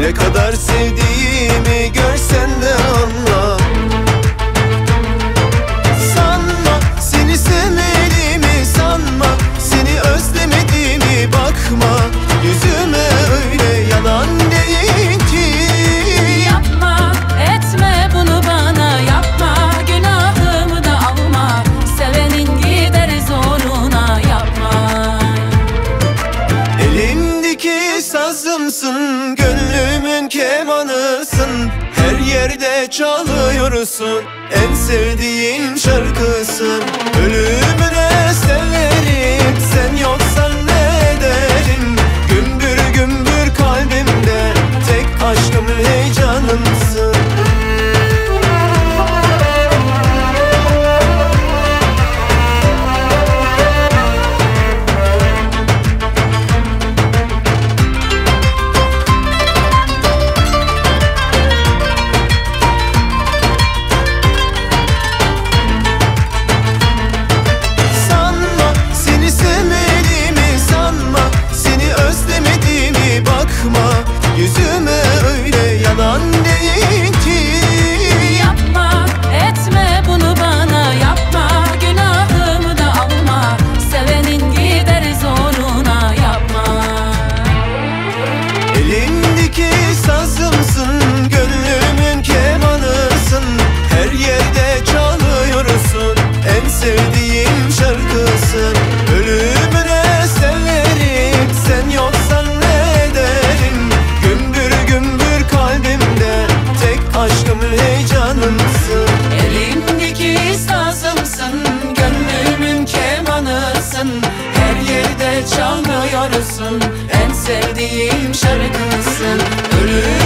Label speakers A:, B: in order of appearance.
A: Ne kadar sevdiğimi görsen de anla. Sanma seni sevmediğimi, sanma seni özlemediğimi, bakma yüzüme öyle, yalan değil ki.
B: Yapma etme bunu bana, yapma günahımı da alma, sevenin gider zoruna yapma.
A: Elimdeki sazımsın, gönlümün kemanısın, her yerde çalıyorsun, en sevdiğim şarkısın. Ölümüne severim, sen yoksan ne ederim? Gümbür gümbür kalbimde, tek aşkım heyecanımsın. Yüzüme öyle, yalan değil ki.
B: Yapma etme bunu bana, yapma günahımı da alma, sevenin gider zoruna yapma.
A: Elimdeki sazımsın, gönlümün kemanısın, her yerde çalıyorsun, en sevdiğim şarkısın. Ölümüne severim, sen yoksan ne ederim? Aşkım heyecanımsın.
B: Elimdeki sazımsın, gönlümün kemanısın, her yerde çalıyorsun, en sevdiğim şarkısın. Ölüm